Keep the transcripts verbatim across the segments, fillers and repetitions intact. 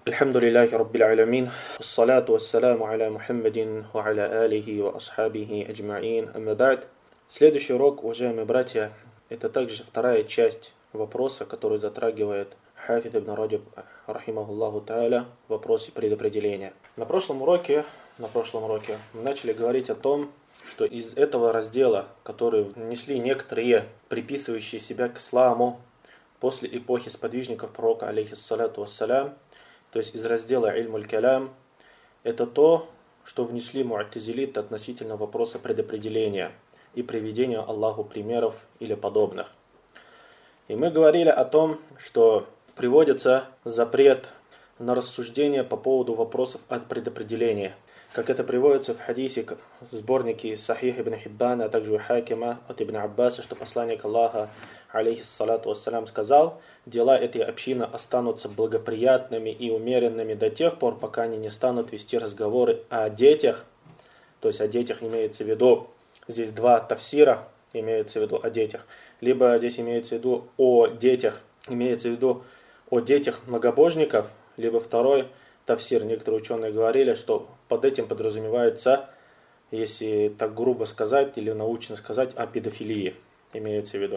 الحمد لله رب العالمين والصلاة والسلام على محمد وعلى آله وأصحابه أجمعين أما بعد. Следующий урок, уважаемые братья, это также вторая часть вопроса, который затрагивает Хафид ибн Раджаб, рахимахуллаху тааля, в вопросе предопределения. На прошлом уроке, на прошлом уроке мы начали говорить о том, что из этого раздела, который внесли некоторые, приписывающие себя к исламу после эпохи сподвижников пророка, алейхиссалату вассалям, то есть из раздела «Ильмуль калям», это то, что внесли му'тазилиты относительно вопроса предопределения и приведения Аллаху примеров или подобных. И мы говорили о том, что приводится запрет на рассуждение по поводу вопросов от предопределения, как это приводится в хадисе, в сборнике Сахих ибн Хиббана, а также у Хакима от ибн Аббаса, что посланник Аллаха, алейхиссалату вассалям, сказал: дела этой общины останутся благоприятными и умеренными до тех пор, пока они не станут вести разговоры о детях. То есть о детях имеется в виду, здесь два тафсира имеется в виду о детях. Либо здесь имеется в виду о детях, имеется в виду о детях многобожников, либо второй тафсир. Некоторые ученые говорили, что под этим подразумевается, если так грубо сказать или научно сказать, о педофилии имеется в виду.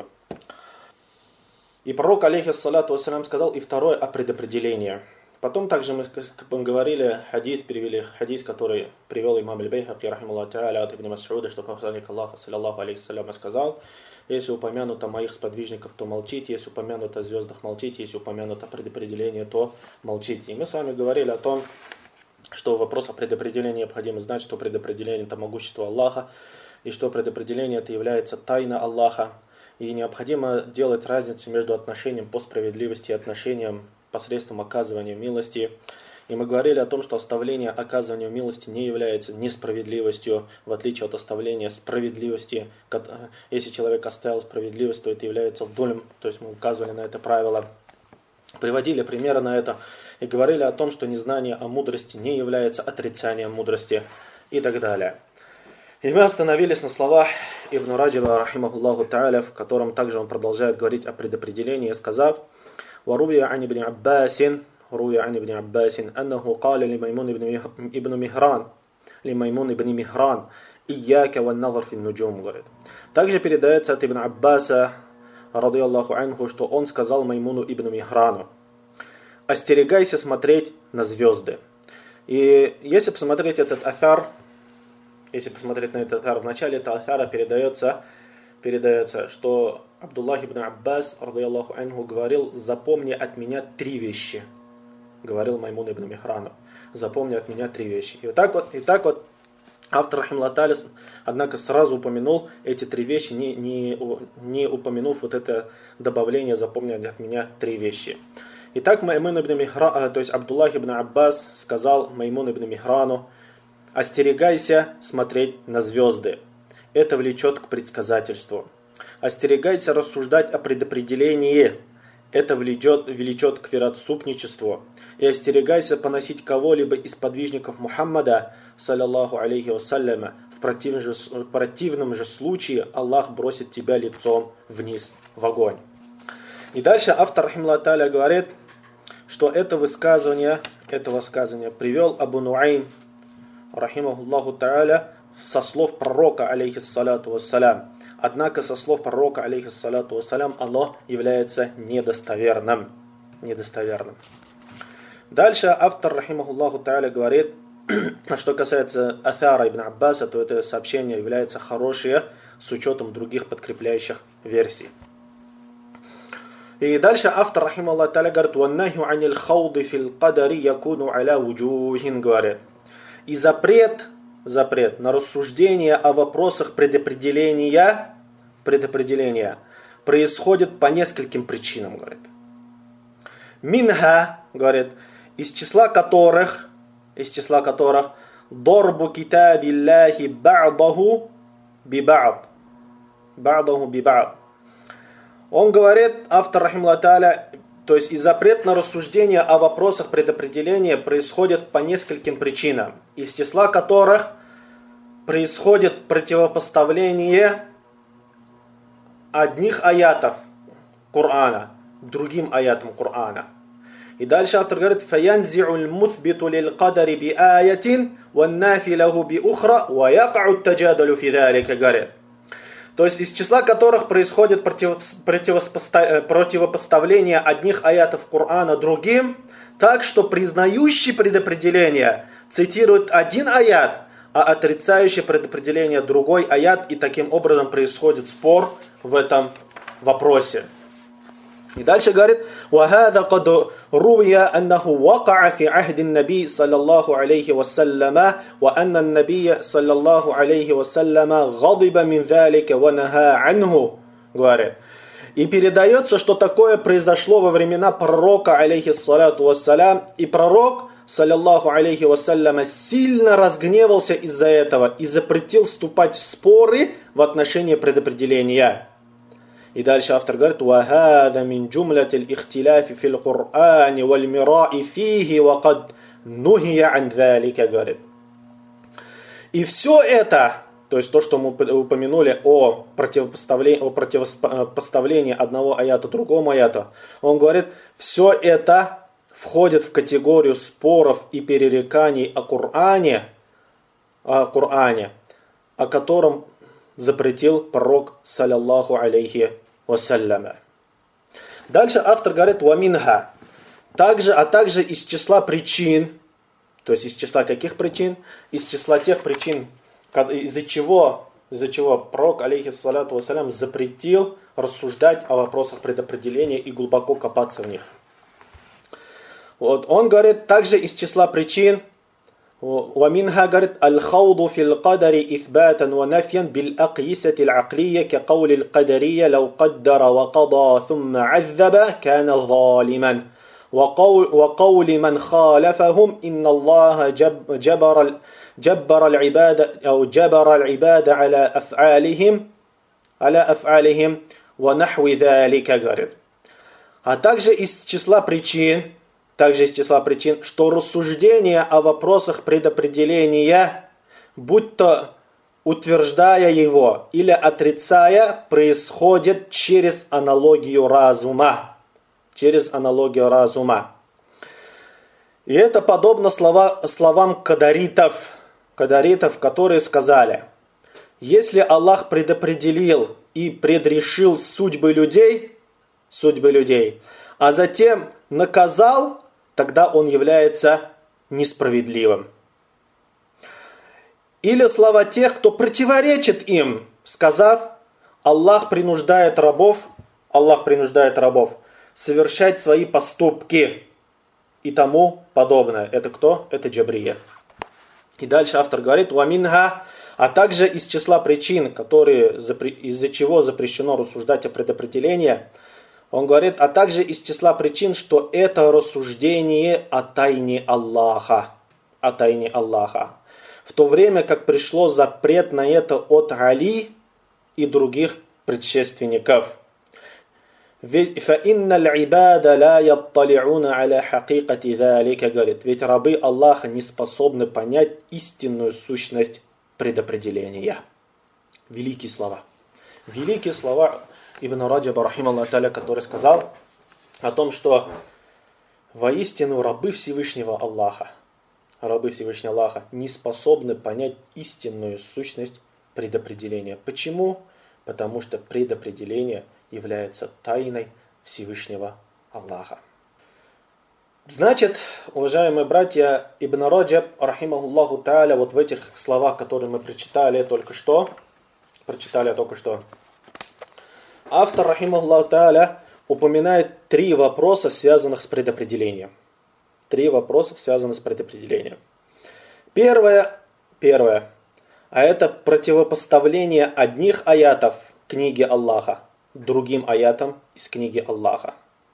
И пророк, алейхиссалату вассалям, сказал и второе о предопределении. Потом также мы, как мы говорили, хадис перевели, хадис, который привел имам аль-Байхаки, рахималлаху тааля, от ибн Мас'уда, что посланник Аллаха, саллаллаху алейхи вассалям, сказал: если упомянуто моих сподвижников, то молчите, если упомянуто о звездах, молчите, если упомянуто о предопределении, то молчите. И мы с вами говорили о том, что вопрос о предопределении необходимо знать, что предопределение это могущество Аллаха, и что предопределение это является тайна Аллаха. И необходимо делать разницу между отношением по справедливости и отношением посредством оказывания милости. И мы говорили о том, что оставление оказывания милости не является несправедливостью, в отличие от оставления справедливости. Если человек оставил справедливость, то это является дульм, то есть мы указывали на это правило. Приводили примеры на это и говорили о том, что незнание о мудрости не является отрицанием мудрости и так далее. И мы остановились на словах Ибн Раджаба, рахимахуллаху тааля, в котором также он продолжает говорить о предопределении, сказав: «Варубия ан ибн Аббасин, руя ан ибн Аббасин, аннаху каля ли Маймун ибн Михран, ли Маймун ибн Михран, ияка ван назар фин нуджум», говорит. Также передается от Ибн Аббаса, радийаллаху анху, что он сказал Маймуну ибн Михрану: «Остерегайся смотреть на звезды». И если посмотреть этот афар, Если посмотреть на этот афар, в начале этого афара передается, передается, что Абдуллах ибн Аббас, радийаллаху анху, говорил: «Запомни от меня три вещи». Говорил Маймун ибн Михрану: «Запомни от меня три вещи». И вот так вот, и так вот автор, рахималлаху тааля, однако сразу упомянул эти три вещи, не, не, не упомянув вот это добавление «запомни от меня три вещи». Итак, Маймун ибн Михран, то есть Абдуллах ибн Аббас сказал Маймун ибн Михрану: «Остерегайся смотреть на звезды. Это влечет к предсказательству. Остерегайся рассуждать о предопределении. Это влечет, влечет к вероотступничеству. И остерегайся поносить кого-либо из подвижников Мухаммада, саллаллаху алейхи вассаляма. В противном же, в противном же случае Аллах бросит тебя лицом вниз в огонь». И дальше автор, рахималлаху тааля, говорит, что это высказывание, это высказывание привел Абу Нуайм, рахимахуллаху тааля, со слов пророка, алейхиссалату вассалям. Однако со слов пророка, алейхиссалату вассалям, оно является недостоверным. недостоверным. Дальше автор, рахимахуллаху тааля, говорит, что касается афара ибн Аббаса, то это сообщение является хорошее с учетом других подкрепляющих версий. И дальше автор, рахимахуллаху тааля, говорит: «Ваннахю анил хауди фил кадари якуну аля вуджухин», говорит. И запрет, запрет на рассуждение о вопросах предопределения, предопределения происходит по нескольким причинам, говорит. Минха, говорит, из числа которых, из числа которых дорбу китабиллахи ба'даху биба'д. Ба'даху биба'д. Он говорит, автор, рахималлаху тааля, то есть и запрет на рассуждение о вопросах предопределения происходит по нескольким причинам, из числа которых происходит противопоставление одних аятов Корана другим аятам Корана. И дальше автор говорит: فَيَنْزِعُ الْمُثْبِتُ لِلْقَدَرِ بِآيَةٍ وَالنَّافِ لَهُ بِأُخْرَى وَيَقَعُ التَّجَادَلُ فِي ذَلِكَ, говорит. То есть из числа которых происходит противопоставление одних аятов Корана другим, так что признающий предопределение цитирует один аят, а отрицающий предопределение другой аят, и таким образом происходит спор в этом вопросе. И дальше говорит: وَهَذَا قَدْ رُوِيَ أَنَّهُ وَقَعَ فِي عَهْدِ النَّبِيِّ صلى الله عليه وسلم وأن النبي صلى الله عليه وسلم غضب من ذلك ونهى عنه, говорит. И передается, что такое произошло во времена пророка, алейхиссалату вассалям, и пророк, саллаллаху алейхи вассаляма, сильно разгневался из-за этого и запретил вступать в споры в отношении предопределения. И дальше автор говорит: وَهَذَا مِنْ جُمْلَةِ الْإِخْتِلَافِ فِي الْقُرْآنِ وَالْمِرَاءِ فِيهِ وَقَدْ نُهِيَ عَنْ ذَلِكَ, говорит. И все это, то есть то, что мы упомянули о противопоставлении, о противопоставлении одного аята другому аяту, он говорит, все это входит в категорию споров и перереканий о Коране, о Коране, о котором запретил пророк, саллаллаху алейхи вассаляма. Дальше автор говорит: «Ваминха», также, а также из числа причин, то есть из числа каких причин? Из числа тех причин, из-за чего, из-за чего пророк, алейхиссалату вассалям, запретил рассуждать о вопросах предопределения и глубоко копаться в них. Вот, он говорит, также из числа причин, ومنها говорит الخوض في القدر إثباتا ونفيا بالأقيسة العقلية كقول القدرية لو قدر وقضى ثم عذب كان ظالما وقول, وقول من خالفهم إن الله جب جبر جبر العباد أو جبر العباد على أفعالهم على أفعالهم ونحو ذلك, говорит. А также из числа причин Также из числа причин, что рассуждение о вопросах предопределения, будь то утверждая его или отрицая, происходит через аналогию разума. Через аналогию разума. И это подобно слова, словам кадаритов, кадаритов, которые сказали: если Аллах предопределил и предрешил судьбы людей, судьбы людей, а затем наказал, тогда он является несправедливым. Или слова тех, кто противоречит им, сказав: Аллах принуждает рабов, Аллах принуждает рабов совершать свои поступки и тому подобное. Это кто? Это джабрия. И дальше автор говорит: «Ваминха», а также из числа причин, которые, из-за чего запрещено рассуждать о предопределении, он говорит, а также из числа причин, что это рассуждение о тайне Аллаха. О тайне Аллаха. В то время как пришло запрет на это от Али и других предшественников. Ведь ведь рабы Аллаха не способны понять истинную сущность предопределения. Великие слова. Великие слова Ибн Раджаба, рахималлаху та'аля, который сказал о том, что воистину рабы Всевышнего Аллаха, рабы Всевышнего Аллаха не способны понять истинную сущность предопределения. Почему? Потому что предопределение является тайной Всевышнего Аллаха. Значит, уважаемые братья, Ибн Раджаб, рахимахуллаху та'аля, вот в этих словах, которые мы прочитали только что, прочитали только что, автор, рахимахуллаху та'аля, упоминает три вопроса, связанных с предопределением. Три вопроса, связанных с предопределением. Первое, первое, а это противопоставление одних аятов книги Аллаха другим аятам из книги Аллаха.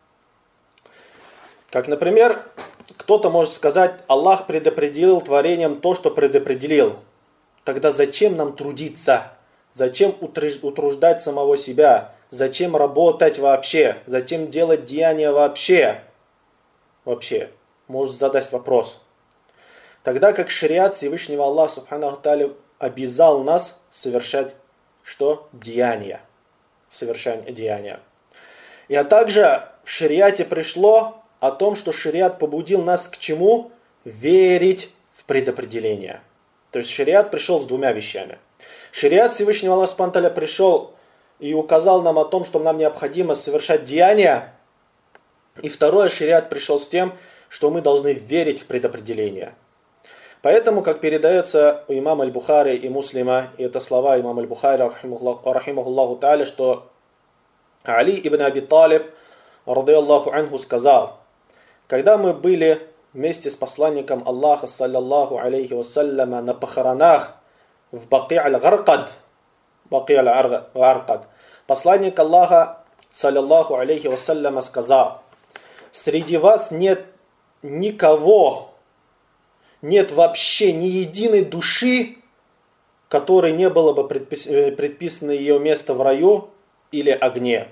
Как, например, кто-то может сказать: Аллах предопределил творением то, что предопределил. Тогда зачем нам трудиться? Зачем утруждать самого себя? Зачем работать вообще? Зачем делать деяния вообще? Вообще. Может задать вопрос. Тогда как шариат Всевышнего Аллаха Субханаху Тааля обязал нас совершать что? Деяния. Совершать деяния. И а также в шариате пришло о том, что шариат побудил нас к чему? Верить в предопределение. То есть шариат пришел с двумя вещами. Шариат Всевышнего Аллаха Субхану ва Тааля пришел и указал нам о том, что нам необходимо совершать деяния. И второе, шариат пришел с тем, что мы должны верить в предопределение. Поэтому, как передается у имама Аль-Бухари и Муслима, и это слова имама Аль-Бухари, рахимахуллаху тааля, что Али ибн Аби Талиб, рады Аллаху анху, сказал: когда мы были вместе с посланником Аллаха, саллаллаху алейхи вассаляма, на похоронах в Баки аль-Гаркад, Баки аль-Гаркад, посланник Аллаха, саллаллаху алейхи вассаляма, сказал: среди вас нет никого, нет вообще ни единой души, которой не было бы предписано ее место в раю или огне.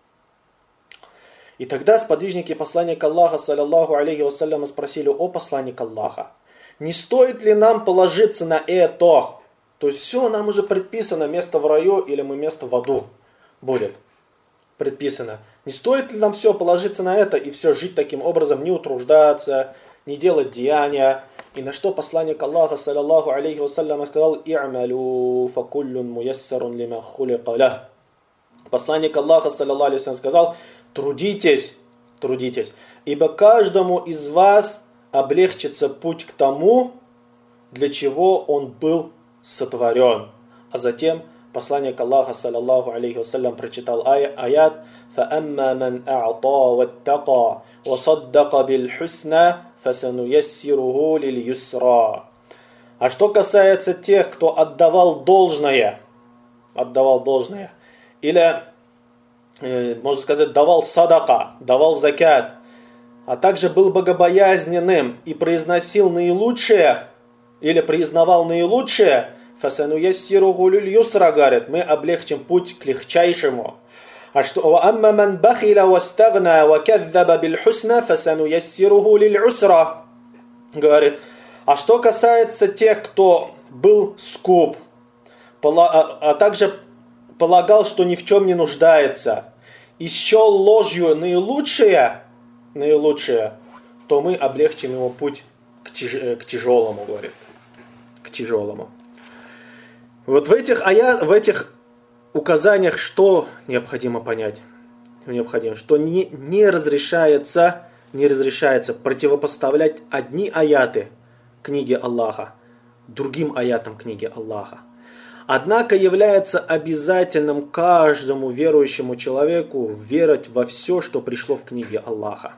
И тогда сподвижники посланника Аллаха, саллаллаху алейхи вассаляма, спросили: о посланник Аллаха, не стоит ли нам положиться на это? То есть все, нам уже предписано место в раю или мы место в аду будет предписано. Не стоит ли нам все положиться на это и все жить таким образом, не утруждаться, не делать деяния? И на что посланник Аллаха, саллаллаху алейхи вассаляма, сказал: «И'малю факуллюн муяссарун лима хулика лях». Посланник Аллаха, саллаллаху алейхи вассалям, сказал: трудитесь, трудитесь, ибо каждому из вас облегчится путь к тому, для чего он был сотворен. А затем посланник Аллаха, саллаллаху алейхи вассалям, прочитал аят: «Фаамма ман а'та ваттака ва саддака биль хусна фасануяссируху лиль юсра». А что касается тех, кто отдавал должное, отдавал должное, или, э, можно сказать, давал садака, давал закят, а также был богобоязненным и произносил наилучшее, или признавал наилучшее, фасануяссируху лиль юсра, говорит, мы облегчим путь к легчайшему. А что وَأَمَّا مَنْ بَخِلَ وَاسْتَغْنَى وَكَذَّبَ بِالْحُسْنَى فَسَنُيَسِّرُهُ لِلْعُسْرَى. Говорит, а что касается тех, кто был скуп, а также полагал, что ни в чем не нуждается, и счел ложью наилучшее, наилучшее, то мы облегчим ему путь к, тяж, к тяжелому, говорит, к тяжелому. Вот в этих аят, в этих указаниях что необходимо понять? Необходимо, что не, не разрешается, не разрешается противопоставлять одни аяты книги Аллаха другим аятам книги Аллаха. Однако является обязательным каждому верующему человеку верить во все, что пришло в книге Аллаха.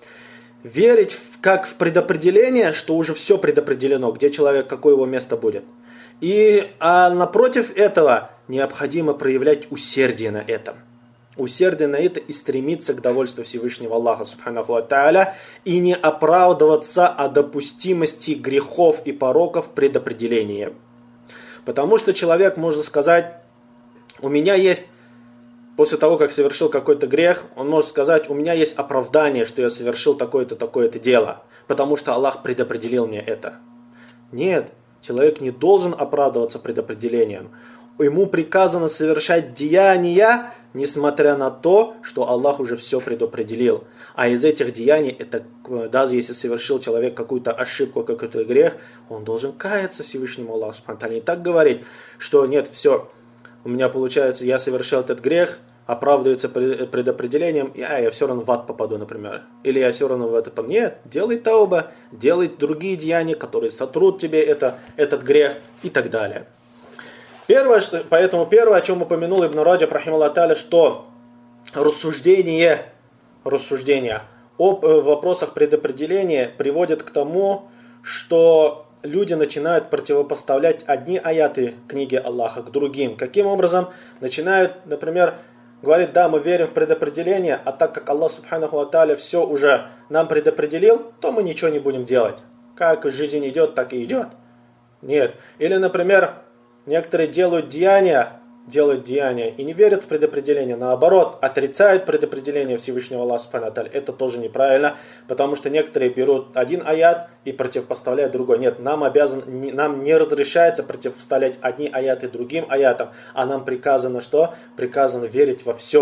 Верить в, как в предопределение, что уже все предопределено, где человек, какое его место будет. И а напротив этого необходимо проявлять усердие на этом. Усердие на это и стремиться к довольству Всевышнего Аллаха Субханаху ва Тааля и не оправдываться о допустимости грехов и пороков предопределением. Потому что человек может сказать: у меня есть, после того, как совершил какой-то грех, он может сказать: у меня есть оправдание, что я совершил такое-то, такое-то дело, потому что Аллах предопределил мне это. Нет, человек не должен оправдываться предопределением. Ему приказано совершать деяния, несмотря на то, что Аллах уже все предопределил. А из этих деяний, это, даже если совершил человек какую-то ошибку, какой-то грех, он должен каяться Всевышнему Аллаху Субхану ва Тааля. Не так говорить, что нет, все, у меня получается, я совершил этот грех, оправдывается предопределением, и а, я все равно в ад попаду, например. Или я все равно в это попаду. Нет, делай тауба, делай другие деяния, которые сотрут тебе это, этот грех и так далее. Первое, что, поэтому первое, о чем упомянул Ибн Раджаб, рахимахуллаху тааля, что рассуждение, рассуждение о вопросах предопределения приводит к тому, что люди начинают противопоставлять одни аяты книги Аллаха к другим. Каким образом? Начинают, например, говорить: да, мы верим в предопределение, а так как Аллах Субханаху ва Тааля все уже нам предопределил, то мы ничего не будем делать. Как жизнь идет, так и идет. Нет. Или, например, некоторые делают деяния, делают деяния и не верят в предопределение. Наоборот, отрицают предопределение Всевышнего Аллаха Субхану ва Тааля. Это тоже неправильно, потому что некоторые берут один аят и противопоставляют другой. Нет, нам, обязан, не, нам не разрешается противопоставлять одни аяты другим аятам, а нам приказано что? Приказано верить во все.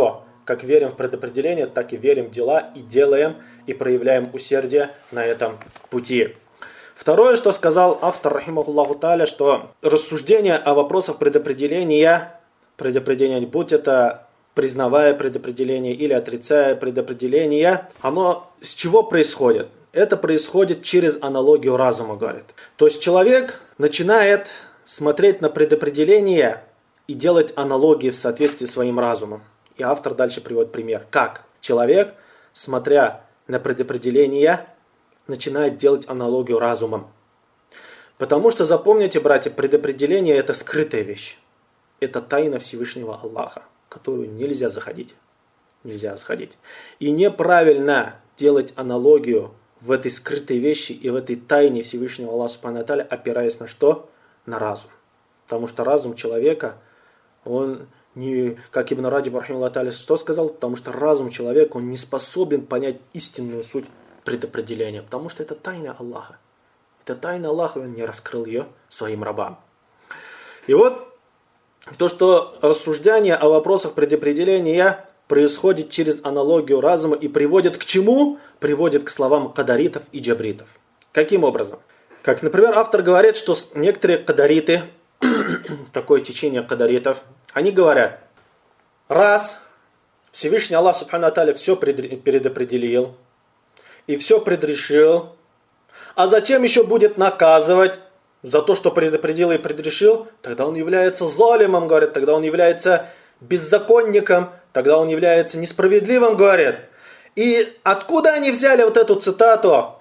как верим в предопределение, так и верим в дела и делаем, и проявляем усердие на этом пути. Второе, что сказал автор, рахимахуллаху тааля, что рассуждение о вопросах предопределения, предопределения, будь это признавая предопределение или отрицая предопределение, оно с чего происходит? Это происходит через аналогию разума, говорит. То есть человек начинает смотреть на предопределение и делать аналогии в соответствии с своим разумом. И автор дальше приводит пример. Как человек, смотря на предопределение, начинает делать аналогию разумом. Потому что, запомните, братья, предопределение – это скрытая вещь. Это тайна Всевышнего Аллаха, которую нельзя заходить. Нельзя заходить. И неправильно делать аналогию в этой скрытой вещи и в этой тайне Всевышнего Аллаха, субхану ва тааля, опираясь на что? На разум. Потому что разум человека, он не, как Ибн Раджаб, рахимахуллаху тааля, что сказал? Потому что разум человека, он не способен понять истинную суть предопределения, потому что это тайна Аллаха. Это тайна Аллаха, он не раскрыл ее своим рабам. И вот то, что рассуждение о вопросах предопределения происходит через аналогию разума и приводит к чему? Приводит к словам кадаритов и джабритов. Каким образом? Как, например, автор говорит, что некоторые кадариты, такое течение кадаритов, они говорят, раз Всевышний Аллах, субхану ва тааля, все предопределил, и все предрешил, а затем еще будет наказывать за то, что предопределил и предрешил, тогда он является залимом, говорит, тогда он является беззаконником, тогда он является несправедливым, говорит. И откуда они взяли вот эту цитату,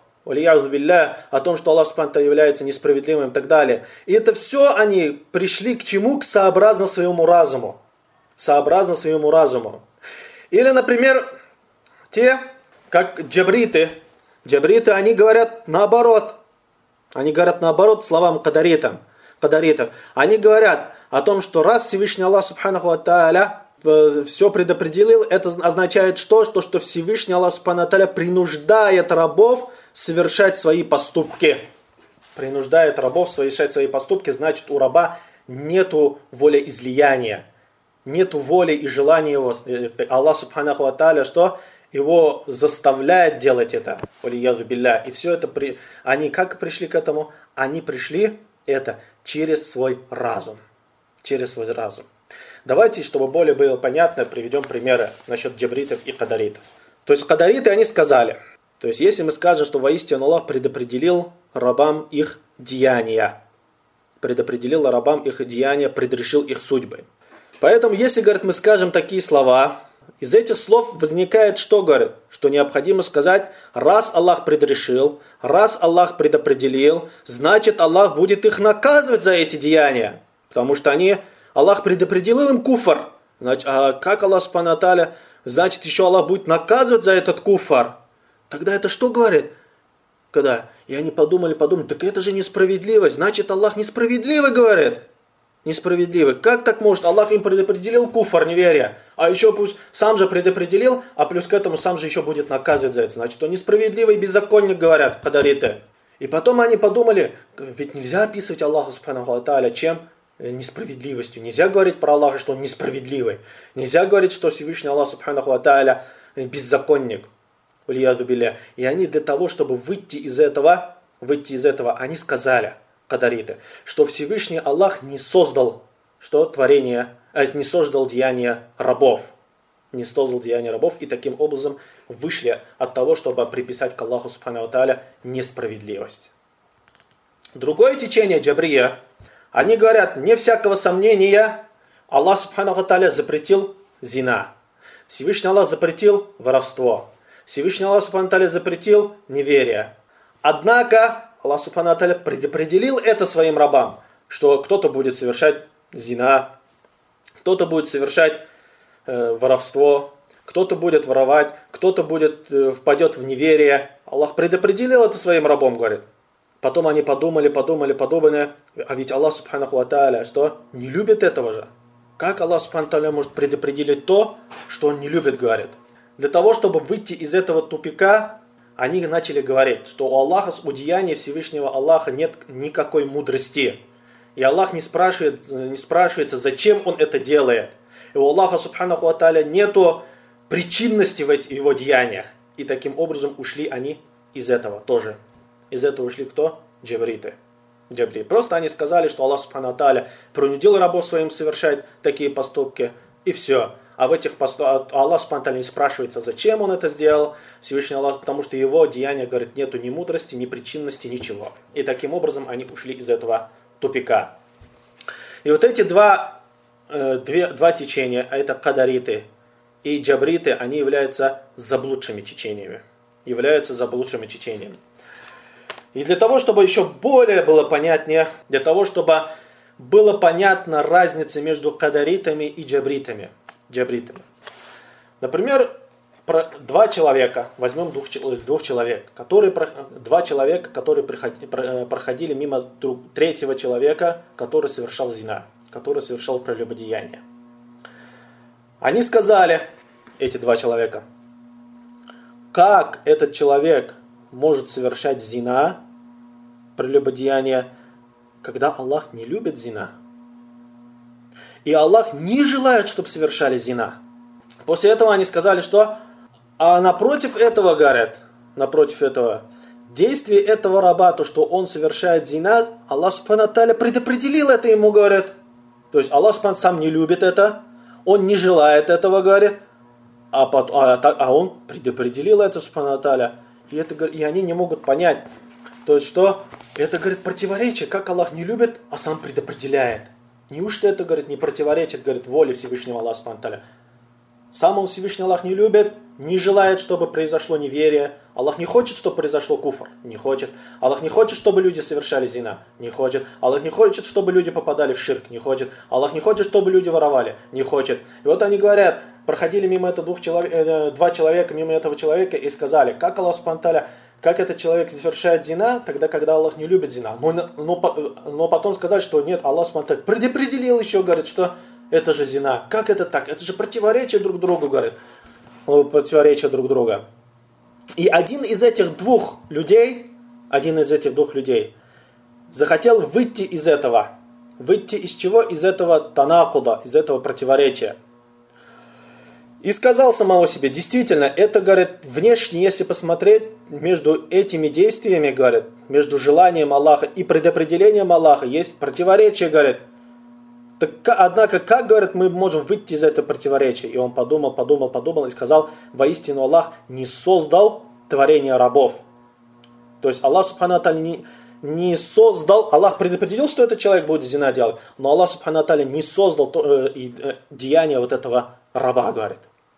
о том, что Аллах субхану ва тааля является несправедливым и так далее. И это все они пришли к чему? К сообразно своему разуму. Сообразно своему разуму. Или, например, те, как джабриты. Джабриты, они говорят наоборот. Они говорят наоборот словам кадаритам, кадаритов. Они говорят о том, что раз Всевышний Аллах субхану ва тааля все предопределил, это означает что? Что, что Всевышний Аллах субхану ва тааля принуждает рабов совершать свои поступки. Принуждает рабов совершать свои поступки, значит, у раба нету волеизлияния. Нету воли и желания его. Аллах субхану ва тааля что? Его заставляет делать это. И все это, при... они как пришли к этому? Они пришли это через свой разум. Через свой разум. Давайте, чтобы более было понятно, приведем примеры насчет джабритов и кадаритов. То есть кадариты, они сказали, то есть если мы скажем, что воистину Аллах предопределил рабам их деяния, предопределил рабам их деяния, предрешил их судьбы. Поэтому, если, говорит, мы скажем такие слова, из этих слов возникает что, говорит? Что необходимо сказать, раз Аллах предрешил, раз Аллах предопределил, значит Аллах будет их наказывать за эти деяния. Потому что они, Аллах предопределил им куфр. Значит, а как Аллах субхану ва тааля, значит еще Аллах будет наказывать за этот куфр. Тогда это что говорит? Когда? И они подумали, подумали, так это же несправедливость. Значит Аллах несправедливый, говорит. Несправедливый. Как так может? Аллах им предопределил куфр, неверие. А еще пусть сам же предопределил, а плюс к этому сам же еще будет наказывать за это. Значит, он несправедливый беззаконник, говорят кадариты. И потом они подумали, ведь нельзя описывать Аллаха субхану ва тааля чем? Несправедливостью. Нельзя говорить про Аллаха, что он несправедливый. Нельзя говорить, что Всевышний Аллах субхану ва тааля беззаконник. И они для того, чтобы выйти из этого, выйти из этого, они сказали, кадариты, что Всевышний Аллах не создал что творение, а не создал деяния рабов. Не создал деяния рабов и таким образом вышли от того, чтобы приписать к Аллаху субхану ва тааля несправедливость. Другое течение джабрия, они говорят, не всякого сомнения, Аллах субхану ва тааля запретил зина. Всевышний Аллах запретил воровство. Всевышний Аллах субхану ва тааля запретил неверие. Однако Аллах субхану ва тааля предопределил это своим рабам, что кто-то будет совершать зина, кто-то будет совершать э, воровство, кто-то будет воровать, кто-то будет, э, впадет в неверие. Аллах предопределил это своим рабам, говорит. Потом они подумали, подумали, подумали, а ведь Аллах субхану ва тааля что? Не любит этого же. Как Аллах субхану ва тааля может предопределить то, что он не любит, говорит. Для того, чтобы выйти из этого тупика, они начали говорить, что у Аллаха, у деяния Всевышнего Аллаха нет никакой мудрости. И Аллах не спрашивает, не спрашивается, зачем он это делает. И у Аллаха субхану ва тааля нету причинности в его деяниях. И таким образом ушли они из этого тоже. Из этого ушли кто? Джабриты. Джабри. Просто они сказали, что Аллах Субхану Тааля принудил рабов своим совершать такие поступки, и все. А в этих поступках Аллах Субхану Тааля не спрашивается, зачем он это сделал, Всевышний Аллах, потому что его деяния, говорит, нету ни мудрости, ни причинности, ничего. И таким образом они ушли из этого тупика. И вот эти два, э, две, два течения, а это кадариты и джабриты, они являются заблудшими течениями. Являются заблудшими течениями. И для того, чтобы еще более было понятнее, для того, чтобы было понятна разница между кадаритами и джабритами. джабритами. Например, два человека, возьмем двух, двух человек, которые, два человека, которые проходили мимо друг, третьего человека, который совершал зина, который совершал прелюбодеяние. Они сказали, эти два человека, как этот человек может совершать зина, прелюбодеяние, когда Аллах не любит зина. И Аллах не желает, чтобы совершали зина. После этого они сказали, что а напротив этого, говорят, напротив этого, действие этого раба, то, что он совершает зина, Аллах Субхану Тааля предопределил это ему, говорят. То есть Аллах Субхану сам не любит это, он не желает этого, говорит, а, а, а он предопределил это, Субхану Тааля. И, это, и они не могут понять, то есть что это, говорит, противоречие, как Аллах не любит, а сам предопределяет. Неужто это, говорит, не противоречит, говорит, воле Всевышнего Аллаха Субхану Тааля? Сам он Всевышний Аллах не любит, не желает, чтобы произошло неверие. Аллах не хочет, чтобы произошло куфр. Не хочет. Аллах не хочет, чтобы люди совершали зина. Не хочет. Аллах не хочет, чтобы люди попадали в ширк. Не хочет. Аллах не хочет, чтобы люди воровали. Не хочет. И вот они говорят, проходили мимо этого двух человек, э, два человека, мимо этого человека и сказали, как Аллах Субхану Тааля, как этот человек совершает зина, тогда, когда Аллах не любит зина. Но, но, но потом сказать, что нет, Аллах Субхану Тааля предопределил еще, говорит, что это же зина. Как это так? Это же противоречие друг другу, говорит. Противоречие друг друга. И один из этих двух людей, один из этих двух людей захотел выйти из этого. Выйти из чего? Из этого танакуда, из этого противоречия. И сказал самого себе, действительно, это, говорит, внешне, если посмотреть, между этими действиями, говорит, между желанием Аллаха и предопределением Аллаха есть противоречие, говорит. Так, однако, как, говорит, мы можем выйти из этого противоречия? И он подумал, подумал, подумал и сказал, воистину Аллах не создал творение рабов. То есть Аллах Субхану Тааля не, не создал, Аллах предопределил, что этот человек будет зина делать, но Аллах Субхану Тааля не создал то, э, э, деяние вот этого раба, говорит.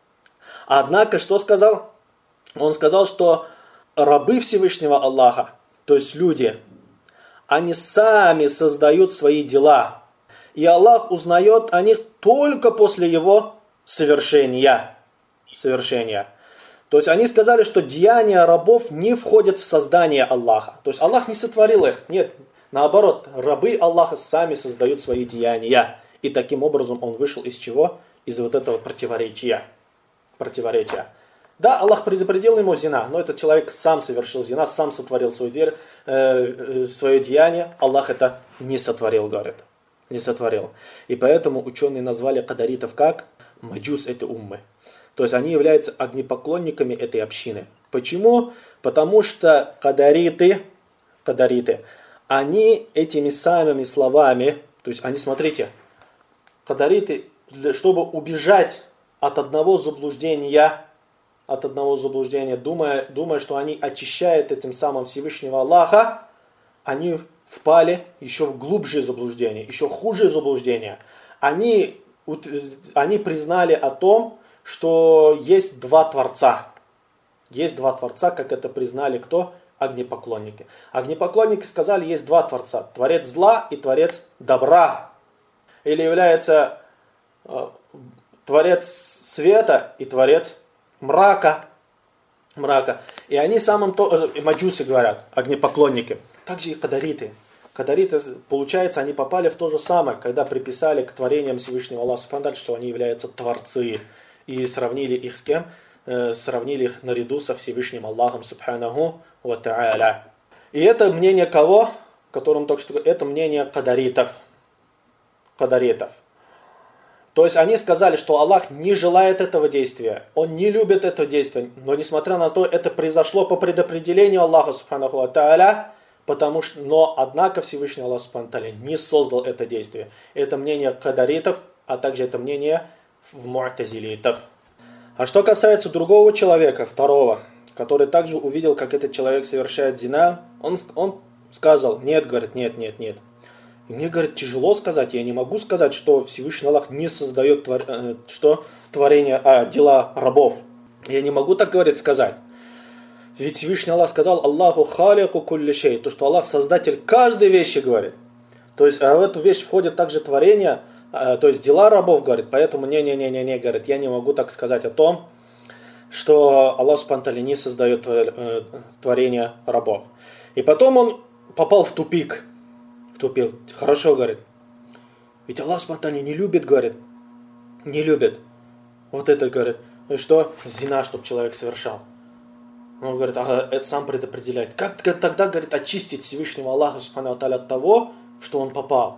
Однако, что сказал? Он сказал, что рабы Всевышнего Аллаха, то есть люди, они сами создают свои дела. И Аллах узнает о них только после его совершения. совершения. То есть они сказали, что деяния рабов не входят в создание Аллаха. То есть Аллах не сотворил их. Нет, наоборот, рабы Аллаха сами создают свои деяния. И таким образом он вышел из чего? Из вот этого противоречия. Противоречия. Да, Аллах предопределил ему зина, но этот человек сам совершил зина, сам сотворил свою дверь, э, свое деяние. Аллах это не сотворил, говорит. Не сотворил. И поэтому ученые назвали кадаритов как маджус этой уммы. То есть они являются огнепоклонниками этой общины. Почему? Потому что кадариты, кадариты, они этими самыми словами, то есть они, смотрите, кадариты, чтобы убежать от одного заблуждения, от одного заблуждения, думая, думая, что они очищают этим самым Всевышнего Аллаха, они впали еще в глубже заблуждение, еще хуже заблуждение. Они, они признали о том, что есть два Творца. Есть два Творца, как это признали кто? Огнепоклонники. Огнепоклонники сказали, есть два Творца. Творец зла и Творец добра. Или является э, Творец света и Творец мрака. мрака. И они самым то, э, маджусы говорят, огнепоклонники. Также и кадариты. Кадариты, получается, они попали в то же самое, когда приписали к творениям Всевышнего Аллаха Субхану Тааля, что они являются Творцы. И сравнили их с кем? Э, сравнили их наряду со Всевышним Аллахом Субханаху ва Тааля. И это мнение кого? Которым только что это мнение кадаритов. Кадаритов. То есть они сказали, что Аллах не желает этого действия, Он не любит это действие, но несмотря на то, это произошло по предопределению Аллаха Субханаху ва Тааля, потому что, но однако Всевышний Аллах Субханаху ва Тааля не создал это действие. Это мнение кадаритов, а также это мнение му'тазилитов. А что касается другого человека, второго, который также увидел, как этот человек совершает зина, он, он сказал, нет, говорит, нет, нет, нет. И мне, говорит, тяжело сказать, я не могу сказать, что Всевышний Аллах не создает твор... что творение, а, дела рабов. Я не могу так, говорит, сказать. Ведь Всевышний Аллах сказал, Аллаху халику кулли шей, то, что Аллах создатель каждой вещи, говорит. То есть, а в эту вещь входит также творение, а, то есть дела рабов, говорит. Поэтому, не-не-не-не, говорит, я не могу так сказать о том, что Аллах Субхану ва Тааля не создает творение рабов. И потом он попал в тупик. Тупил. Хорошо, говорит. Ведь Аллах Субхану ва Тааля не любит, говорит. Не любит. Вот это, говорит. Ну что? Зина, чтобы человек совершал. Он говорит, ага, это сам предопределяет. Как тогда, говорит, очистить Всевышнего Аллаха Субхану ва Тааля от того, что он попал?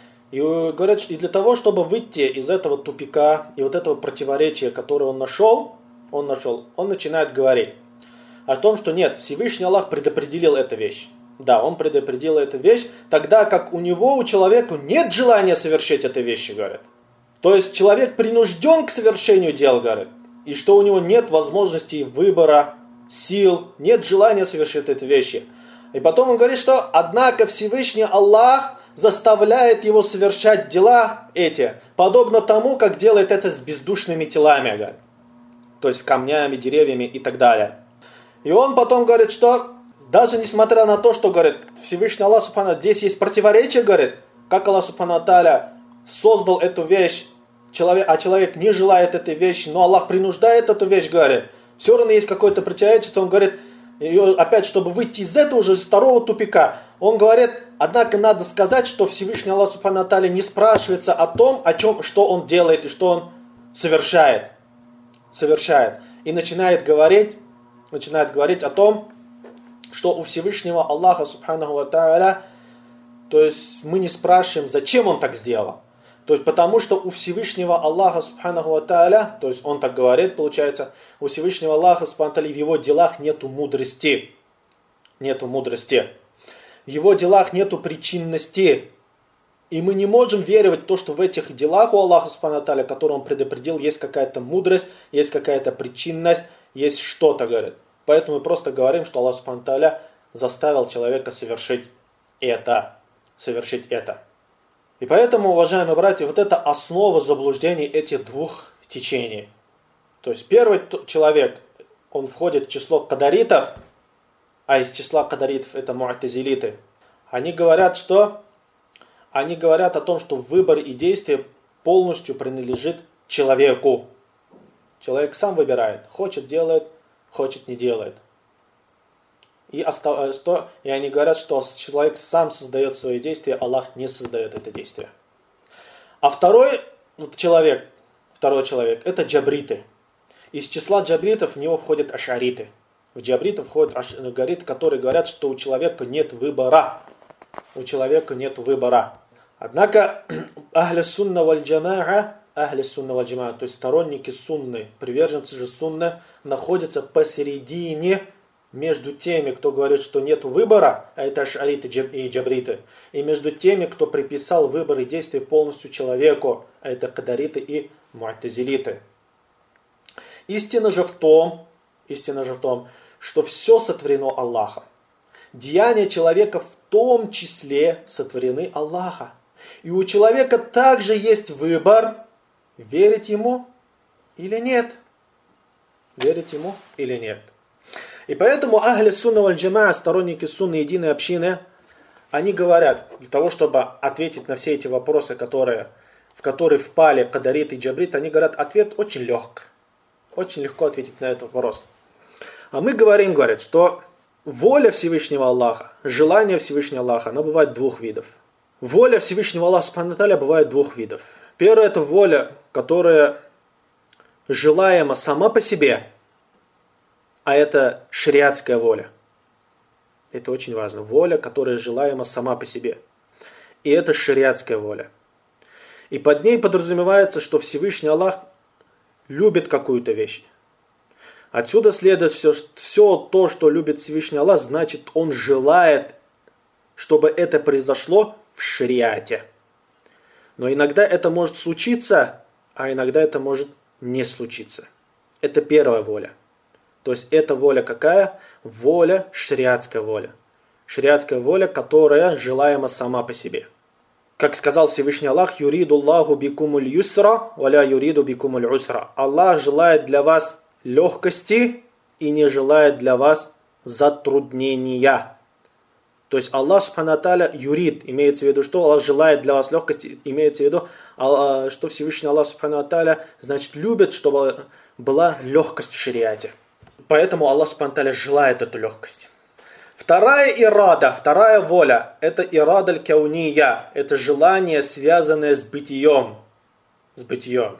И говорят, что и для того, чтобы выйти из этого тупика и вот этого противоречия, которое он нашел, он нашел, он начинает говорить о том, что нет, Всевышний Аллах предопределил эту вещь. Да, он предопределил эту вещь, тогда как у него, у человека нет желания совершить эту вещь, говорит. То есть человек принужден к совершению дел, говорит, и что у него нет возможности выбора, сил, нет желания совершить эти вещи. И потом он говорит, что однако Всевышний Аллах заставляет его совершать дела эти, подобно тому, как делает это с бездушными телами, говорит. То есть камнями, деревьями и так далее. И он потом говорит, что даже несмотря на то, что, говорит, Всевышний Аллах Субхану, здесь есть противоречие, говорит, как Аллах Субхану ва Тааля создал эту вещь, человек, а человек не желает этой вещи, но Аллах принуждает эту вещь, говорит, все равно есть какое-то противоречие, он говорит, и опять, чтобы выйти из этого уже, из второго тупика, он говорит, однако надо сказать, что Всевышний Аллах Субхану ва Тааля не спрашивается о том, о чем, что он делает и что он совершает. Совершает. И начинает говорить, начинает говорить о том, что у Всевышнего Аллаха Субханаху ва Тааля, то есть мы не спрашиваем, зачем он так сделал. То есть потому что у Всевышнего Аллаха Субханаху ва Тааля, то есть он так говорит, получается, у Всевышнего Аллаха Субханаху ва Тааля в его делах нету мудрости. Нету мудрости. В его делах нету причинности. И мы не можем верить в то, что в этих делах у Аллаха Субханаху ва Тааля, которые он предопределил, есть какая-то мудрость, есть какая-то причинность, есть что-то, говорит. Поэтому мы просто говорим, что Аллах Субхану ва Тааля заставил человека совершить это. Совершить это. И поэтому, уважаемые братья, вот это основа заблуждений этих двух течений. То есть первый человек, он входит в число кадаритов, а из числа кадаритов это му'тазилиты. Они говорят, что они говорят о том, что выбор и действие полностью принадлежит человеку. Человек сам выбирает, хочет делает, хочет не делает. И, остав... и они говорят, что человек сам создает свои действия, Аллах не создает это действие. А второй человек, второй человек, это джабриты. Из числа джабритов в него входят ашариты. В джабритов входят ашариты, которые говорят, что у человека нет выбора. У человека нет выбора. Однако ахли сунна валь джамаа, ахли сунна валь джамаа, то есть сторонники сунны, приверженцы же сунны, находятся посередине между теми, кто говорит, что нет выбора, а это ашариты и джабриты, и между теми, кто приписал выбор и действия полностью человеку, а это кадариты и му'тазилиты. Истина же в том, истина же в том, что все сотворено Аллахом. Деяния человека в том числе сотворены Аллахом. И у человека также есть выбор, верить ему или нет. Верить ему или нет. И поэтому ахли сунна валь джамаа, сторонники сунны, единой общины, они говорят, для того, чтобы ответить на все эти вопросы, которые, в которые впали кадарит и джабрит, они говорят, ответ очень легк. Очень легко ответить на этот вопрос. А мы говорим, говорят, что воля Всевышнего Аллаха, желание Всевышнего Аллаха, оно бывает двух видов. Воля Всевышнего Аллаха Субхану ва Тааля бывает двух видов. Первая это воля, которая желаема сама по себе, а это шариатская воля. Это очень важно. Воля, которая желаема сама по себе. И это шариатская воля. И под ней подразумевается, что Всевышний Аллах любит какую-то вещь. Отсюда следует все, все то, что любит Всевышний Аллах, значит, Он желает, чтобы это произошло в шариате. Но иногда это может случиться, а иногда это может не случиться. Это первая воля. То есть эта воля какая? Воля, шариатская воля. Шариатская воля, которая желаема сама по себе. Как сказал Всевышний Аллах, «Юриду Аллаху бикумуль юсра, валя юриду бикумуль усра». Аллах желает для вас легкости и не желает для вас затруднения. То есть Аллах Субхану ва Тааля юрид, имеется в виду, что Аллах желает для вас легкости, имеется в виду, что Всевышний Аллах Субхану ва Тааля, значит, любит, чтобы была легкость в шариате. Поэтому Аллах Субхану ва Тааля желает эту легкость. Вторая ирада, вторая воля, это ирада аль-кауния, это желание, связанное с бытием. С бытием.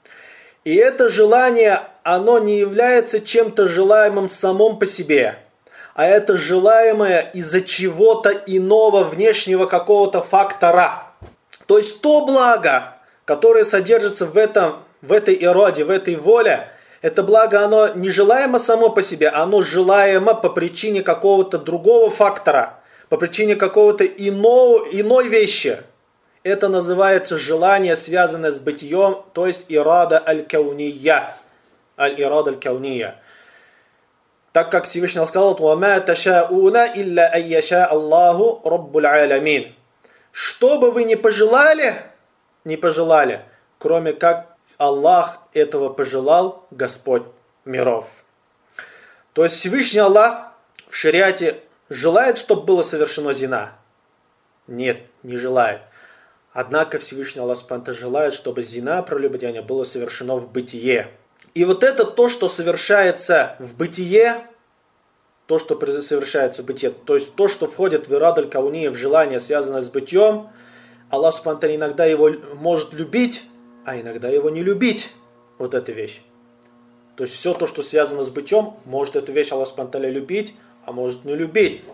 И это желание, оно не является чем-то желаемым самым по себе, а это желаемое из-за чего-то иного, внешнего какого-то фактора. То есть то благо, которое содержится в, этом, в этой ираде, в этой воле, это благо, оно не желаемо само по себе, оно желаемо по причине какого-то другого фактора, по причине какого-то иного, иной вещи. Это называется желание, связанное с бытием, то есть ирада аль-кауния. Аль-ирада аль-кауния. Так как Всевышний сказал, وَمَا تَشَاءُونَ إِلَّا أَن يَشَاءَ اللَّهُ رَبُّ الْعَالَمِينَ. Что бы вы ни пожелали, не пожелали, кроме как Аллах этого пожелал, Господь миров. То есть Всевышний Аллах в шариате желает, чтобы было совершено зина? Нет, не желает. Однако Всевышний Аллах желает, чтобы зина, прелюбодеяние, было совершено в бытие. И вот это то, что совершается в бытие, то, что совершается в бытие, то есть то, что входит в ирад аль-кауния, в желание, связанное с бытием, Аллах иногда его может любить, а иногда его не любить, вот эта вещь. То есть все то, что связано с бытием, может эту вещь Аллах любить, а может не любить.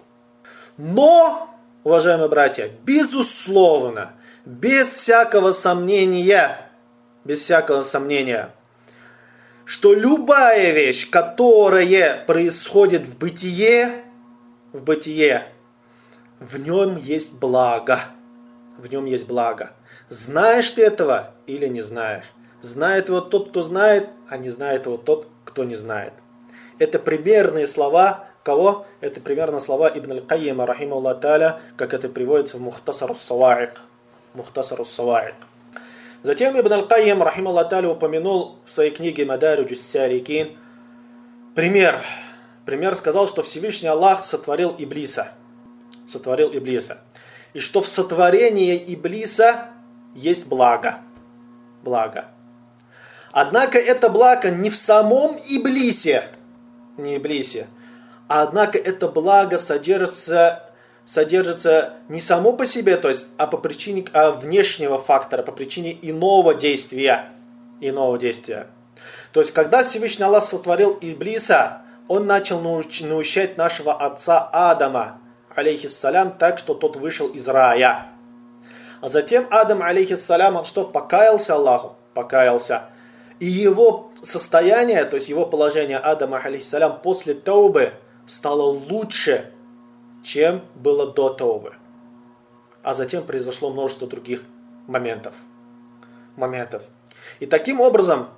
Но, уважаемые братья, безусловно, без всякого сомнения, без всякого сомнения, что любая вещь, которая происходит в бытие, в бытие, в нем есть благо. В нем есть благо. Знаешь ты этого или не знаешь? Знает его тот, кто знает, а не знает его тот, кто не знает. Это примерные слова кого? Это примерно слова Ибн аль-Кайима, рахимахуллах тааля, как это приводится в Мухтасар ас-Саваик. Мухтасар ас-Саваик. Затем Ибн аль-Кайим, рахимахуллах тааля, упомянул в своей книге Мадариджу ас-Саликин пример. Пример сказал, что Всевышний Аллах сотворил Иблиса. Сотворил Иблиса. И что в сотворении Иблиса есть благо. Благо. Однако это благо не в самом Иблисе, не Иблисе, а однако это благо содержится, содержится не само по себе, то есть, а по причине а внешнего фактора, по причине иного действия. Иного действия. То есть, когда Всевышний Аллах сотворил Иблиса, он начал наущать нашего отца Адама, алейхиссалям, так, что тот вышел из рая. А затем Адам, алейхиссалям, он что, покаялся Аллаху? Покаялся. И его состояние, то есть его положение Адама, алейхиссалям, после таубы стало лучше, чем было до таубы. А затем произошло множество других моментов. моментов. И таким образом,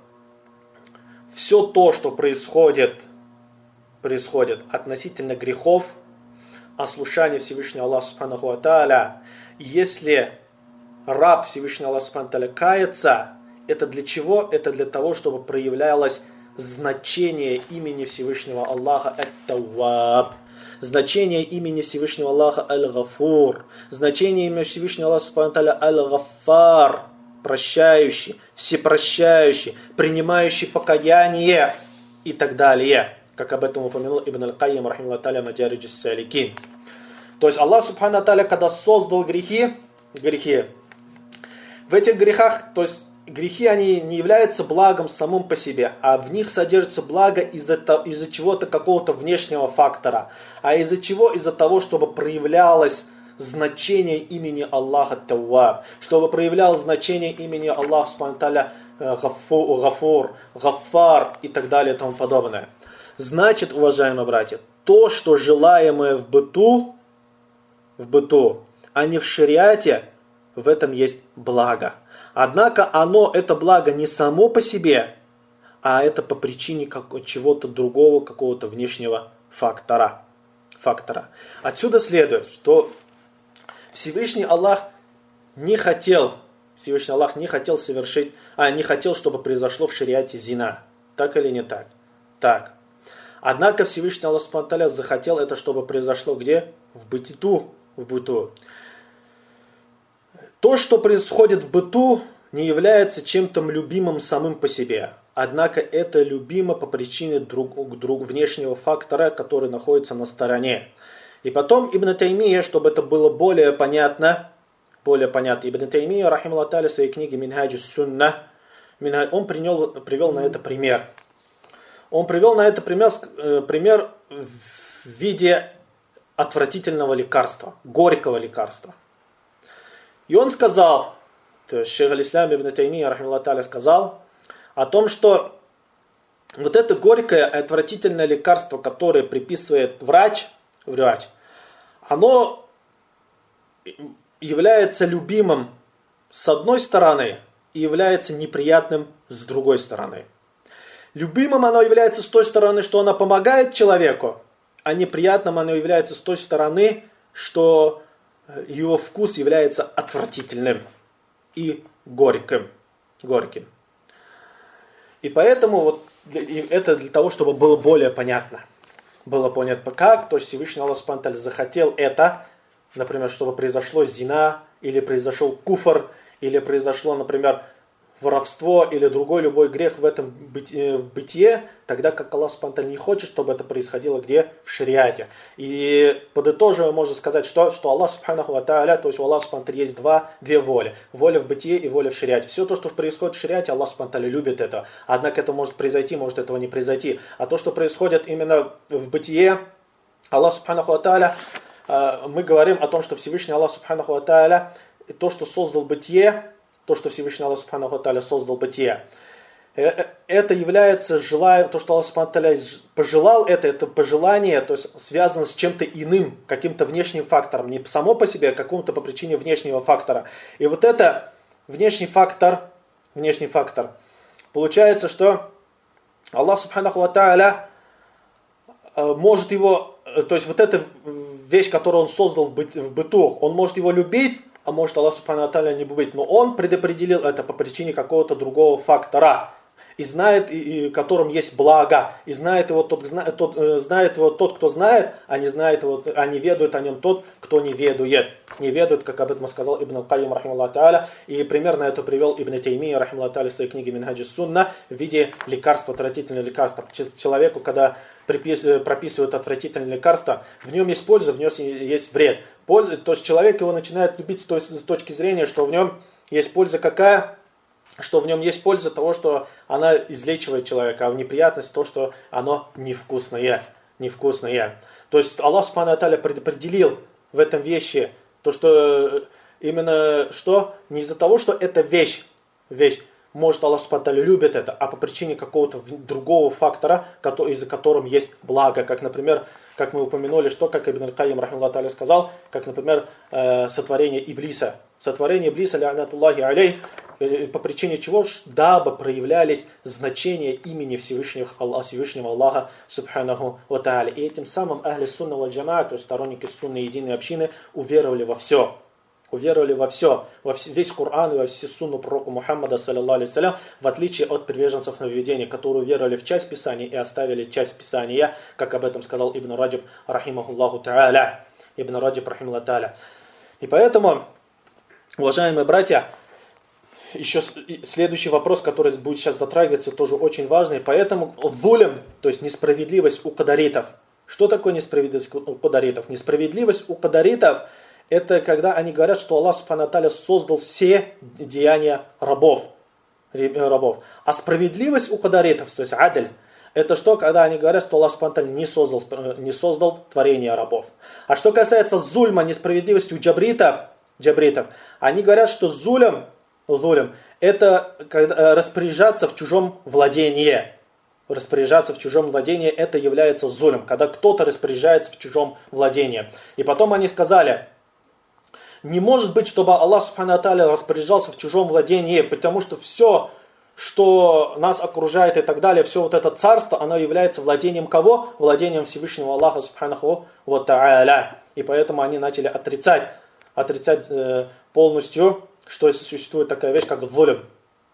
все то, что происходит, происходит относительно грехов, ослушания Всевышнего Аллаха Субханаху ва Тааля, если раб Всевышнего Аллаха Субханаху ва Тааля кается, это для чего? Это для того, чтобы проявлялось значение имени Всевышнего Аллаха Ат-Тавваб, значение имени Всевышнего Аллаха Аль-Гафур, значение имени Всевышнего Аллаха Субханаху ва Тааля Аль-Гаффар, прощающий, всепрощающий, принимающий покаяние и так далее. Как об этом упомянул Ибн аль-Кайим, рахимахуллах тааля, Мадариджу ас-Саликин. То есть Аллах Субхану ва Тааля, когда создал грехи, грехи, в этих грехах, то есть грехи, они не являются благом самым по себе, а в них содержится благо из-за, из-за чего-то, какого-то внешнего фактора. А из-за чего? Из-за того, чтобы проявлялось значение имени Аллаха Тавваб, чтобы проявлял значение имени Аллаха Субхану Тааля Гафур, Гаффар и так далее и тому подобное. Значит, уважаемые братья, то, что желаемое в быту, в быту, а не в шариате, в этом есть благо. Однако оно, это благо не само по себе, а это по причине чего-то другого, какого-то внешнего фактора. фактора. Отсюда следует, что Всевышний Аллах не хотел, Всевышний Аллах не хотел совершить, а не хотел, чтобы произошло в шариате зина. Так или не так? Так. Однако Всевышний Аллах Субхану Тааля захотел это, чтобы произошло где? В быту. В быту. То, что происходит в быту, не является чем-то любимым самым по себе. Однако это любимо по причине друг, друг, внешнего фактора, который находится на стороне. И потом Ибн Таймия, чтобы это было более понятно, более понятно, Ибн Таймия, рахималлаху тааля, в своей книге Минхаджу Сунна, он привел, привел на это пример. Он привел на это пример, пример в виде отвратительного лекарства, горького лекарства. И он сказал, то есть шейх аль-Ислам Ибн Таймия, рахималлаху тааля, сказал о том, что вот это горькое, отвратительное лекарство, которое приписывает врач, врач, оно является любимым с одной стороны и является неприятным с другой стороны. Любимым оно является с той стороны, что оно помогает человеку, а неприятным оно является с той стороны, что его вкус является отвратительным и горьким. горьким. И поэтому вот это для того, чтобы было более понятно. Было понятно как, то есть Всевышний Аллах Субхану Тааля захотел это, например, чтобы произошло зина, или произошел куфр, или произошло, например, воровство, или другой любой грех в этом бытие, тогда как Аллах Субхану Тааля не хочет, чтобы это происходило где? В шариате. И подытоживая, можно сказать, что, что Аллах Субханаху ва Тааля, то есть у Аллаха Субхану Тааля есть два, две воли. Воля в бытие и воля в шариате. Все то, что происходит в шариате, Аллах Субхану Тааля любит это. Однако это может произойти, может этого не произойти. А то, что происходит именно в бытие, Аллах Субханаху ва Тааля, мы говорим о том, что Всевышний Аллах Субханаху ва Тааля, то, что создал бытие, то, что Всевышний Аллах Субханаху ва Тааля создал бытие, это является желанием, то, что Аллах Субханаху ва Тааля пожелал это, это пожелание, то есть связано с чем-то иным, каким-то внешним фактором, не само по себе, а какому-то по причине внешнего фактора. И вот это внешний фактор, внешний фактор, получается, что Аллах Субханаху ва Тааля может его, то есть вот эта вещь, которую он создал в быту, он может его любить, а может Аллах Субхану ва Тааля не любить, но он предопределил это по причине какого-то другого фактора. И знает, и, и которым есть благо, и знает его тот, тот, знает его тот, кто знает, а не знает его, а не ведает о нем тот, кто не ведает. Не ведает, как об этом сказал Ибн Аль-Кайим, рахималлаху тааля, и примерно это привел Ибн Таймия, рахималлаху тааля, в своей книге Минхаджу Сунна в виде лекарства, отвратительного лекарства. Человеку, когда прописывают отвратительное лекарство, в нем есть польза, в нем есть вред. Польза, то есть человек его начинает любить с той с точки зрения, что в нем есть польза какая? Что в нем есть польза того, что она излечивает человека, а в неприятность то, что оно невкусное. невкусное. То есть Аллах Субхану ва Тааля предопределил в этом вещи то, что именно что? Не из-за того, что эта вещь, вещь может Аллах Субхану ва Тааля любит это, а по причине какого-то другого фактора, из-за которым есть благо. Как, например, как мы упомянули, что, как Ибн Аль-Кайим, рахималлаху тааля, сказал, как, например, сотворение Иблиса. Сотворение Иблиса, ла'натуллахи алейх, по причине чего? Дабы проявлялись значения имени Всевышнего Аллаха, Всевышнего Аллаха Субханаху ва Тааля. И этим самым ахли сунна валь джамаа, то есть сторонники сунны единой общины, уверовали во все. Уверовали во все, во весь Коран и во всю сунну пророка Мухаммада, саллаллаху алейхи ва саллям, в отличие от приверженцев нововведения, которые уверовали в часть Писания и оставили часть Писания, как об этом сказал Ибн Раджаб, рахимахуллаху тааля. Ибн Раджаб, рахимахуллаху тааля. И поэтому, уважаемые братья, еще следующий вопрос, который будет сейчас затрагиваться, тоже очень важный. Поэтому зулм, то есть несправедливость у кадаритов. Что такое несправедливость у кадаритов? Несправедливость у кадаритов — это когда они говорят, что Аллах Субхану ва Тааля создал все деяния рабов. рабов. А справедливость у кадаритов, то есть адль, Это что, когда они говорят, что Аллах Субхану ва Тааля не создал, не создал творение рабов. А что касается зульма, несправедливости у джабритов, джабритов они говорят, что зулем, зулем это распоряжаться в чужом владении. Распоряжаться в чужом владении, это является зулем, когда кто-то распоряжается в чужом владении. И потом они сказали, не может быть, чтобы Аллах Субхану ва Тааля распоряжался в чужом владении, потому что все, что нас окружает и так далее, все вот это царство, оно является владением кого? Владением Всевышнего Аллаха Субханаху ва Тааля. И поэтому они начали отрицать, отрицать э, полностью, что существует такая вещь, как зулем.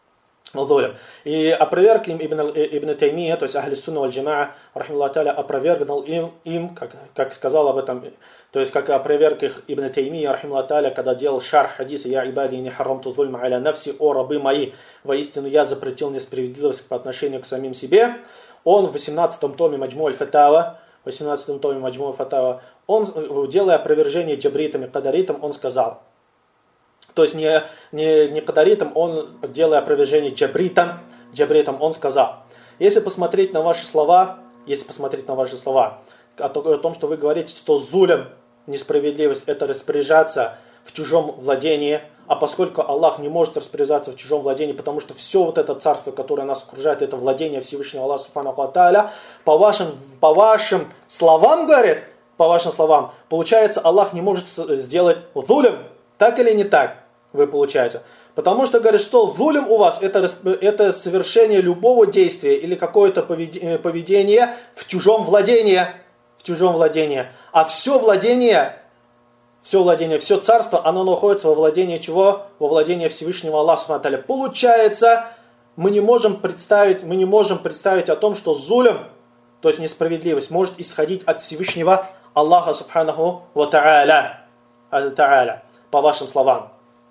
И опроверг им Ибн, Ибн Таймия, то есть Ахли Сунна валь Джамаа, рахималлаху та'аля, опровергнул им, им как, как сказал об этом, то есть как опроверг их Ибн Таймия, рахималлаху та'аля, когда делал шарх хадиса «Я ибади не харамту зульма аля нафси», «О рабы мои, воистину я запретил несправедливость по отношению к самим себе». Он в восемнадцатом томе Маджму аль-Фатава, в восемнадцатом томе Маджму аль-Фатава, он, делая опровержение джабритам и кадаритам, он сказал, то есть не, не, не кадаритам, он, делая опровержение джабритам, джабритам, он сказал, если посмотреть на ваши слова, если посмотреть на ваши слова, о том, что вы говорите, что зулем, несправедливость, это распоряжаться в чужом владении, а поскольку Аллах не может распоряжаться в чужом владении, потому что все вот это царство, которое нас окружает, это владение Всевышнего Аллаха Субханаху ва Тааля, по вашим, по вашим словам, говорит, по вашим словам, получается, Аллах не может сделать зулем, так или не так? Вы получаете. Потому что говорит, что зулем у вас это, это совершение любого действия или какое-то поведение в чужом владении. В чужом владении. А все владение, все владение, все царство, оно находится во владении чего? Во владении Всевышнего Аллаха Субхану ва Тааля. Получается, мы не можем представить, мы не можем представить о том, что зулем, то есть несправедливость, может исходить от Всевышнего Аллаха Субханаху ва Тааля. По вашим словам.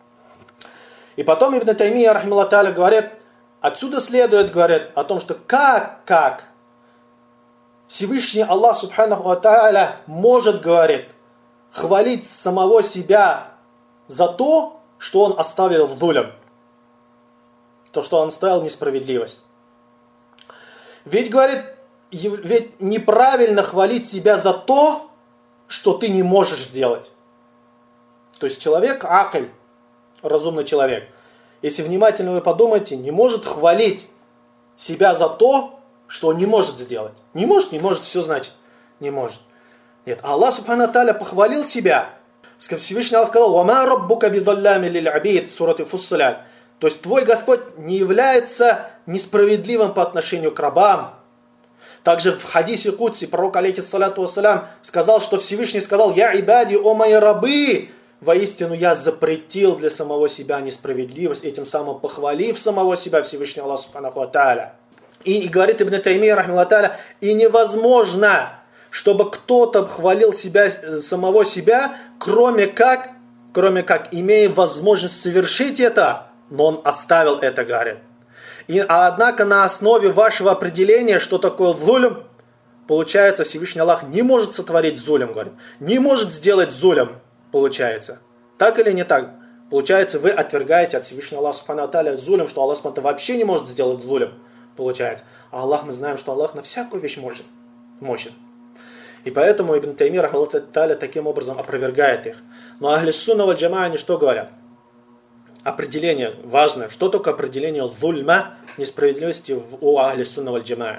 И потом Ибн Таймия, рахималлаху та'аля, говорит, отсюда следует, говорит, о том, что как, как Всевышний Аллах, субханаху ва та'аля, может, говорит, хвалить самого себя за то, что он оставил в зулем, то, что он оставил несправедливость. Ведь, говорит, ведь неправильно хвалить себя за то, что ты не можешь сделать. То есть человек, акль, разумный человек, если внимательно вы подумаете, не может хвалить себя за то, что он не может сделать. Не может, не может, все значит, не может. Нет, Аллах Субхану ва Тааля похвалил себя. Всевышний Аллах сказал, «Вама раббука бидаллями лиль абид» в сурате Фуссалят. То есть твой Господь не является несправедливым по отношению к рабам. Также в хадисе Кудси пророк, алейхиссалату вассалям, сказал, что Всевышний сказал, «Я ибади, о мои рабы, воистину я запретил для самого себя несправедливость», этим самым похвалив самого себя Всевышний Аллах Субханаху ва Тааля. И, и говорит Ибн Таймия, рахималлаху та'аля, и невозможно, чтобы кто-то хвалил себя, самого себя, кроме как, кроме как, имея возможность совершить это, но он оставил это, говорит. И, а однако на основе вашего определения, что такое зулем, получается, Всевышний Аллах не может сотворить зулем, говорит, не может сделать зулем. Получается. Так или не так? Получается, вы отвергаете от Всевышнего Аллаха Субхану ва Тааля зулем, что Аллах Субхану ва Тааля вообще не может сделать зулем. Получается. А Аллах, мы знаем, что Аллах на всякую вещь может. Мощен. И поэтому Ибн Таймия, рахималлаху та'аля, таким образом опровергает их. Но Ахли Сунна валь Джамаа, они что говорят? Определение важное. Что такое определение зульма, несправедливости у Ахли Сунна валь Джамаа?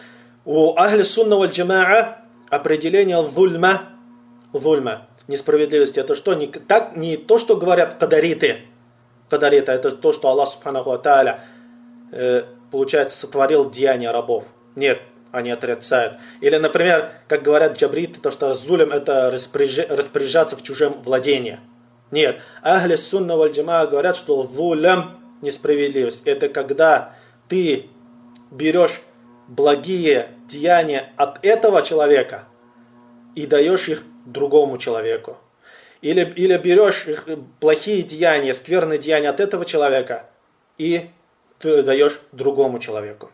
У Ахли Сунна валь Джамаа определение зульма, зульма, несправедливости, это что? Не, так, не то, что говорят кадариты. Кадариты, это то, что Аллах Субханаху ва Тааля, э, получается, сотворил деяния рабов. Нет, они отрицают. Или, например, как говорят джабриты, то, что зулем это распоряжаться в чужом владении. Нет, Ахли Сунна валь Джамаа говорят, что зулем, несправедливость, это когда ты берешь благие деяния от этого человека и даешь их другому человеку. Или, или берешь их плохие деяния, скверные деяния от этого человека и ты даешь другому человеку.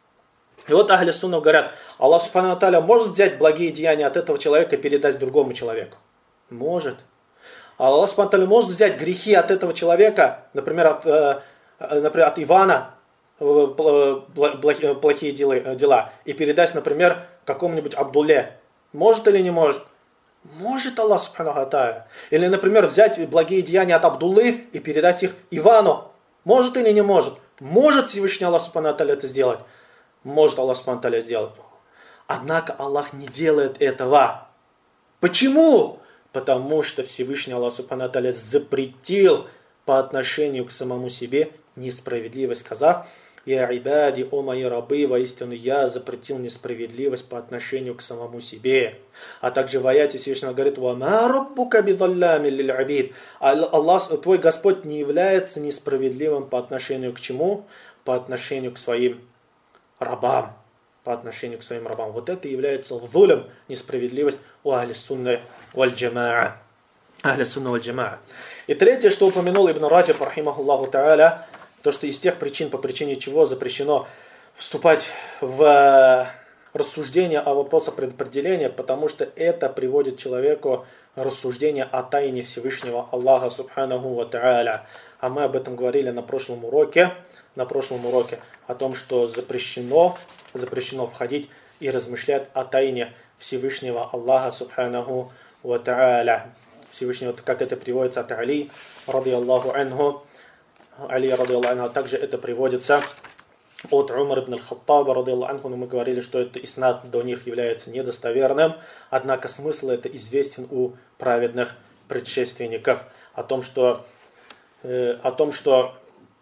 И вот Ахли Сунна говорят, Аллах Субхану ва Тааля может взять благие деяния от этого человека и передать другому человеку? Может. А Аллах Субхану ва Тааля может взять грехи от этого человека, например, от, э, например, от Ивана, плохие дела и передать, например, какому-нибудь Абдулле. Может или не может? Может Аллах Субхану ва Тааля. Или, например, взять благие деяния от Абдуллы и передать их Ивану. Может или не может? Может Всевышний Аллах Субхану ва Тааля это сделать? Может Аллах Субхану ва Тааля сделать. Однако Аллах не делает этого. Почему? Потому что Всевышний Аллах Субхану ва Тааля запретил по отношению к самому себе несправедливость, сказав: «Я ибади, о мои рабы, воистину я запретил несправедливость по отношению к самому себе». А также в аяте Всевышний говорит: «Вама раббука бидаллями лиль абид». Аллах, твой Господь, не является несправедливым по отношению к чему? По отношению к своим рабам. По отношению к своим рабам. Вот это является зулем, несправедливость у ахли сунны валь джамаа. Ахли сунна валь джамаа. И третье, что упомянул Ибн Раджаб, рахимахуллаху тааля, то, что из тех причин, по причине чего запрещено вступать в рассуждение о вопросах предопределения, потому что это приводит человеку рассуждение о тайне Всевышнего Аллаха Субханаху ва Тааля. А мы об этом говорили на прошлом уроке, на прошлом уроке о том, что запрещено, запрещено входить и размышлять о тайне Всевышнего Аллаха Субханаху ва Тааля. Всевышнего, как это приводится от Али, ради Аллаху анху, Али, ради Аллаху анху, также это приводится от Умар ибн аль-Хаттаба, ради Аллаху анху, но мы говорили, что это иснад до них является недостоверным, однако смысл это известен у праведных предшественников, о том, что, э, о том, что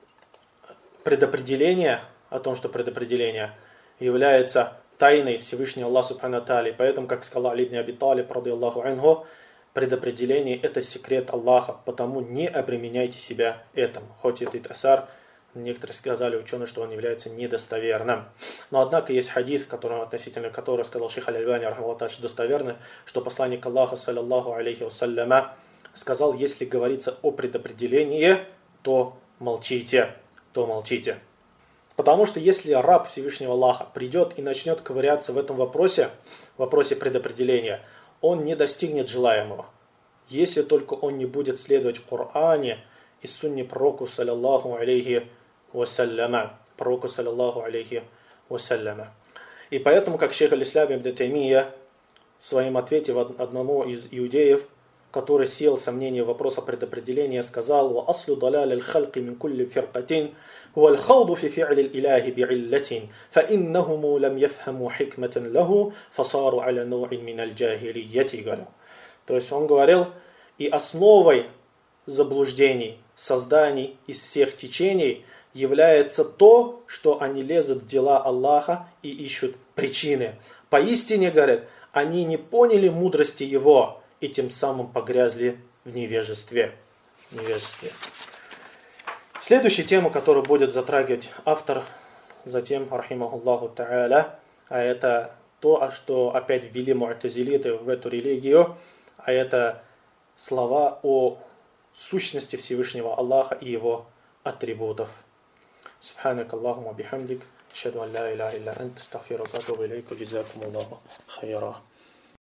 предопределение, о том, что предопределение является тайной Всевышнего Аллаха Субхану ва Тааля. Поэтому, как сказал Али ибн Аби Талиб, ради Аллаху анху, предопределение это секрет Аллаха, потому не обременяйте себя этим. Хоть этот асар, некоторые сказали, ученые, что он является недостоверным. Но однако есть хадис, который, относительно которого сказал шейх Аль-Альбани, рахматуллах, достоверный, что посланник Аллаха, саллаллаху алейхи вассаляма, сказал: если говорится о предопределении, то молчите, то молчите. Потому что если раб Всевышнего Аллаха придет и начнет ковыряться в этом вопросе, в вопросе предопределения, он не достигнет желаемого, если только он не будет следовать в Коране и сунне пророку, саллаллаху алейхи вассаляма, пророку, саллаллаху алейхи вассаляма. И поэтому, как шейх аль-Ислам ибн Таймия в своем ответе одному из иудеев, который сеял сомнения в вопросе предопределения, сказал: «Ва аслу даляль аль-халки мин кулли фиркатин هو الخوض في فعل الإله بعلة فإنهم لم يفهموا حكمة له فصاروا على نوع من الجاهلية». То есть он говорил: и основой заблуждений, созданий из всех течений является то, что они лезут в дела Аллаха и ищут причины. Поистине, говорят, они не поняли мудрости Его и тем самым погрязли в невежестве. В невежестве. Следующая тема, которую будет затрагивать автор, затем, рахимахуллаху тааля, а это то, что опять ввели му'тазилиты в эту религию, а это слова о сущности Всевышнего Аллаха и Его атрибутов. Субханак Аллахумма бихамдик, ашхаду ан ла иляха илля анта, астагфирука ва атубу илейк, джазакумуллаху хайра.